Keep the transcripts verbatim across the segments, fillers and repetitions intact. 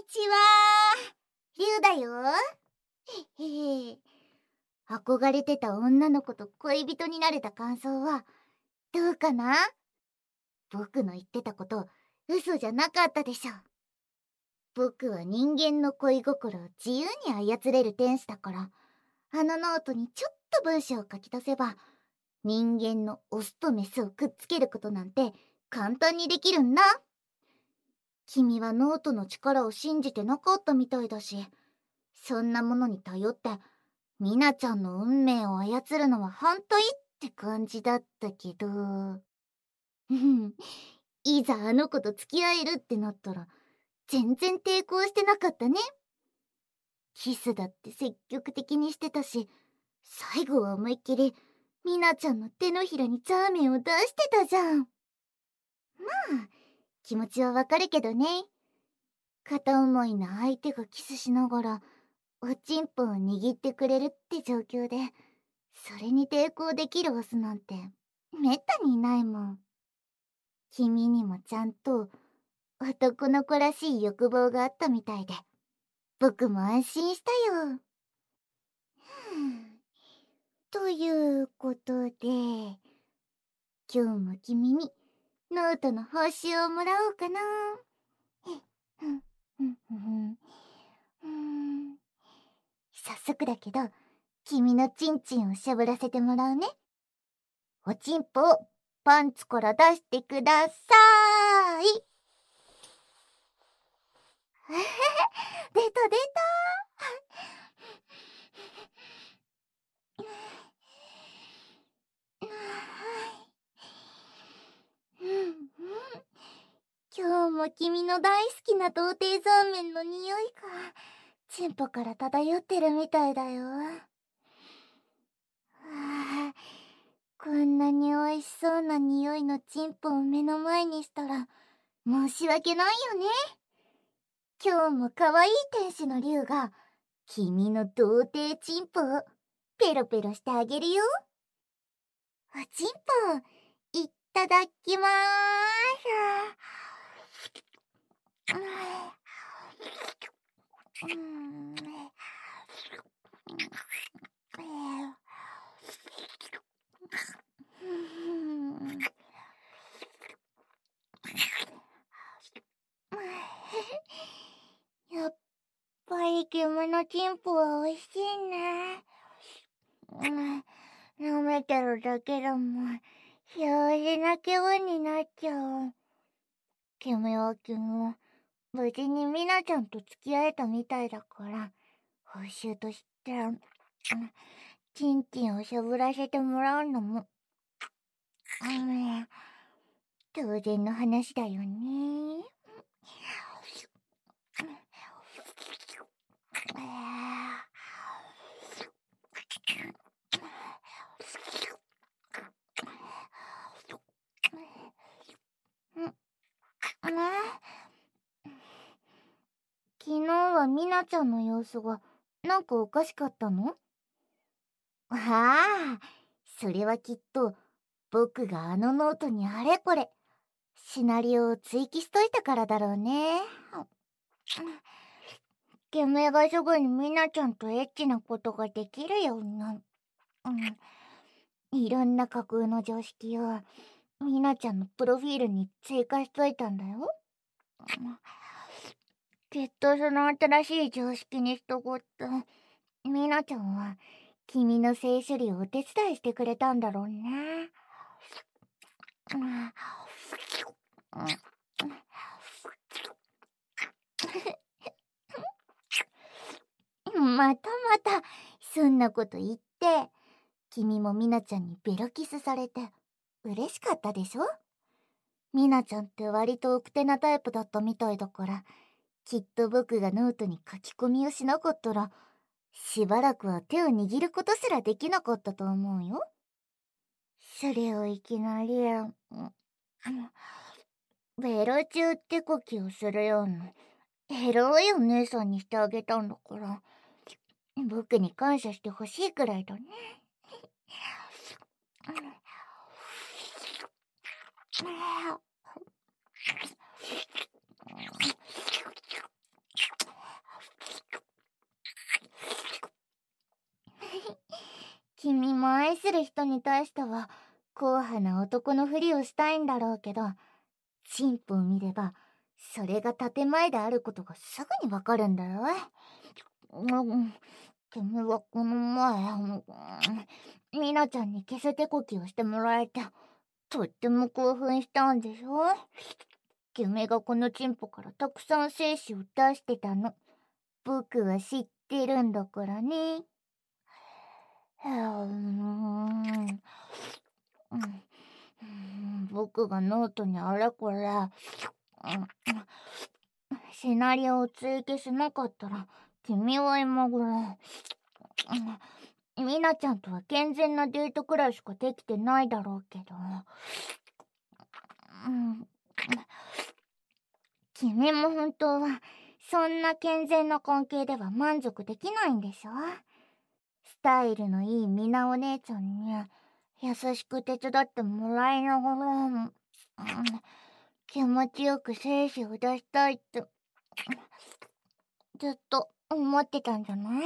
ちは。リュウだよ。へへ。憧れてた女の子と恋人になれた感想はどうかな？僕の言ってたこと嘘じゃなかったでしょ。僕は人間の恋心を自由に操れる天使だから、あのノートにちょっと文章を書き出せば人間のオスとメスをくっつけることなんて簡単にできるんだ。君はノートの力を信じてなかったみたいだし、そんなものに頼ってミナちゃんの運命を操るのは反対って感じだったけどいざあの子と付き合えるってなったら全然抵抗してなかったね。キスだって積極的にしてたし、最後は思いっきりミナちゃんの手のひらにザーメンを出してたじゃん。まあ気持ちはわかるけどね。片思いな相手がキスしながらおちんぽを握ってくれるって状況で、それに抵抗できるオスなんてめったにいないもん。君にもちゃんと男の子らしい欲望があったみたいで、僕も安心したよ。ということで、今日も君にノートの報酬をもらおうかな。早速だけど、君のチンチンをしゃぶらせてもらうね。おちんぽをパンツから出してくださーい。出た出た。今日も君の大好きな童貞ザーメンの匂いがチンポから漂ってるみたいだよ。あ、こんなに美味しそうな匂いのチンポを目の前にしたら申し訳ないよね。今日も可愛い天使の竜が君の童貞チンポをペロペロしてあげるよ。おちんぽいただきまーす。うんやっぱり君のチンポは美味しいね。うん、舐めてるだけでも幸せな気分になっちゃう。君は君は無事にミナちゃんと付き合えたみたいだから、報酬として、うん、チンチンをしゃぶらせてもらうのも、うん、当然の話だよね。昨日はミナちゃんの様子がなんかおかしかったの？ああ、それはきっと僕があのノートにあれこれシナリオを追記しといたからだろうね。てめえがすぐにミナちゃんとエッチなことができるような、うん、いろんな架空の常識をミナちゃんのプロフィールに追加しといたんだよ。きっとその新しい常識に従ってミナちゃんは君の性処理をお手伝いしてくれたんだろうね。またまたそんなこと言って、君もミナちゃんにベロキスされて嬉しかったでしょ？ミナちゃんって割と奥手なタイプだったみたいだから、きっと僕がノートに書き込みをしなかったらしばらくは手を握ることすらできなかったと思うよ。それをいきなり、うん、ベロ中って呼吸をするようなエロいお姉さんにしてあげたんだから、僕に感謝してほしいくらいだね。 る人に対しては硬派な男のふりをしたいんだろうけど、チンポを見ればそれが建前であることがすぐにわかるんだよ。うん、君はこの前、うんみなちゃんにキス手こきをしてもらえてとっても興奮したんでしょ。君がこのチンポからたくさん精子を出してたの僕は知ってるんだからね。うーんうん僕がノートにあれこれ、うんシナリオを追記しなかったら君は今頃、うんみなちゃんとは健全なデートくらいしかできてないだろうけど、うん、君も本当はそんな健全な関係では満足できないんでしょ。スタイルのいいみなお姉ちゃんに優しく手伝ってもらいながら、うん、気持ちよく精子を出したいってずっと思ってたんじゃない？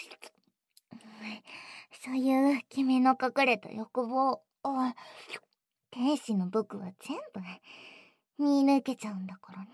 そういう君の隠れた欲望を天使の僕は全部見抜けちゃうんだからね。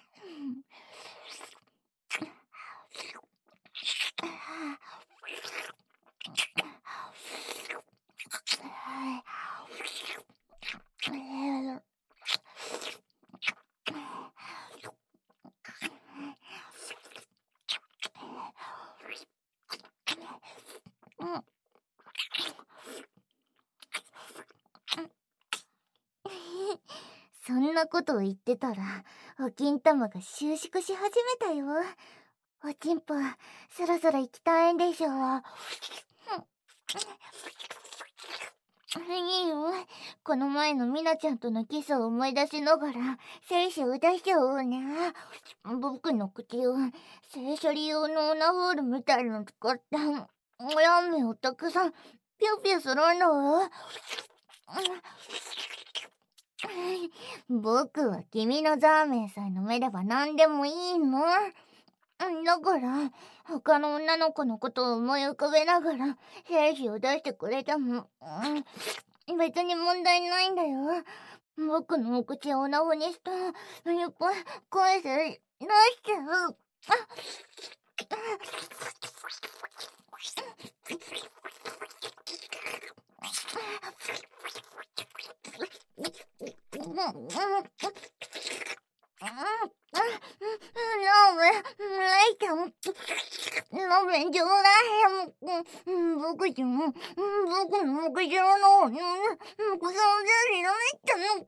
そんなことを言ってたらお金玉が収縮し始めたよ。おちんぽそろそろ行きたいんでしょ。いいよ、この前のみなちゃんとのキスを思い出しながら精子を出しちゃおうね。僕の口を性処理用のオナホールみたいの使ってラーメンをたくさんピュピュするの。僕は君のザーメンさえ飲めれば何でもいいの。だから他の女の子のことを思い浮かべながら精子を出してくれても、うん、別に問題ないんだよ。僕のお口をオナホにしたらいっぱい返せ出しちゃう。鍋ちょうだい。僕じゃん。僕の目標の方にくそじゃりのめったの。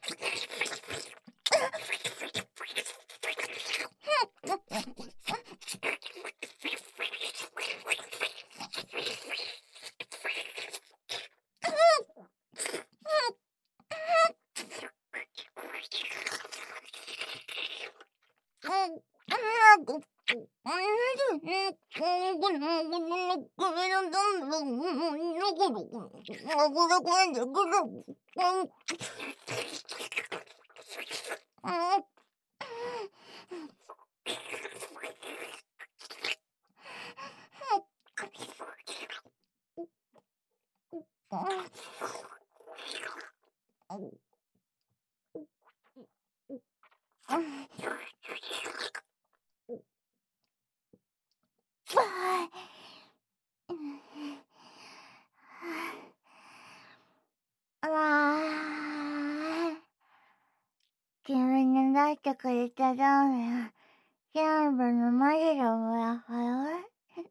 君に出してくれたラーメン全部飲ませてもらうよ。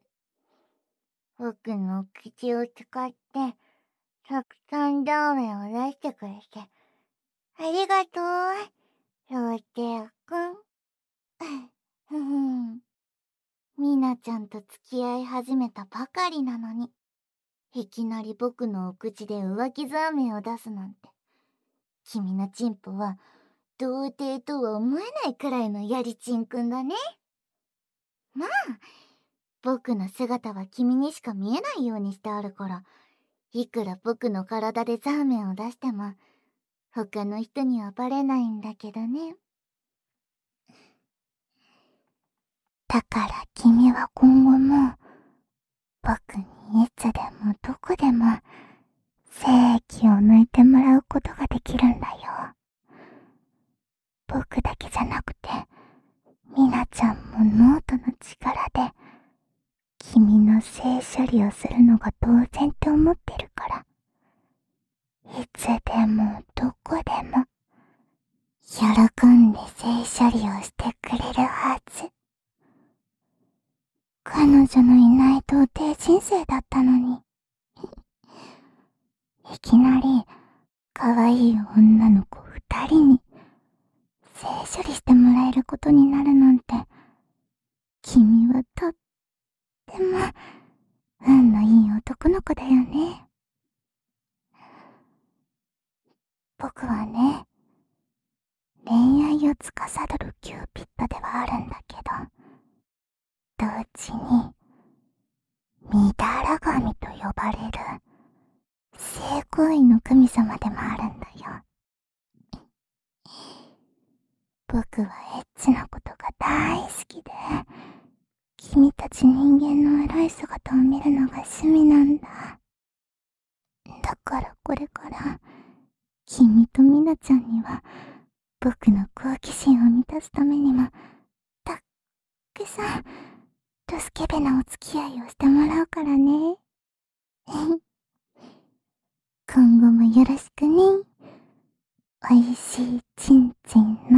僕の口を使ってたくさんラーメンを出してくれてありがとう、そうてやくん。ふふん。みなちゃんと付き合い始めたばかりなのにいきなり僕のお口で浮気ザーメンを出すなんて、君のチンポは童貞とは思えないくらいのやりちんくんだね。まあ僕の姿は君にしか見えないようにしてあるから、いくら僕の体でザーメンを出しても他の人にはバレないんだけどね。だから君は今後も僕にいつでもどこでも精液を抜いてもらうことができるんだよ。僕だけじゃなくて、みなちゃんもノートの力で、君の性処理をするのが当然って思ってるから。いつでもどこでも、喜んで性処理をしてくれるはず。彼女のいない童貞人生だったのに。いきなり、可愛い女の子二人に、性処理してもらえることになるなんて、君はとっても、運のいい男の子だよね。僕はね、恋愛を司るキューピッドではあるんだけど、同時に、みだら神と呼ばれる、性行為の神様でもあるんだよ。僕はエッチなことが大好きで、君たち人間のエロい姿を見るのが趣味なんだ。だからこれから、君とみなちゃんには、僕の好奇心を満たすためにも、たっくさん、ドスケベなお付き合いをしてもらうからね。今後もよろしくね。おいしいちんちん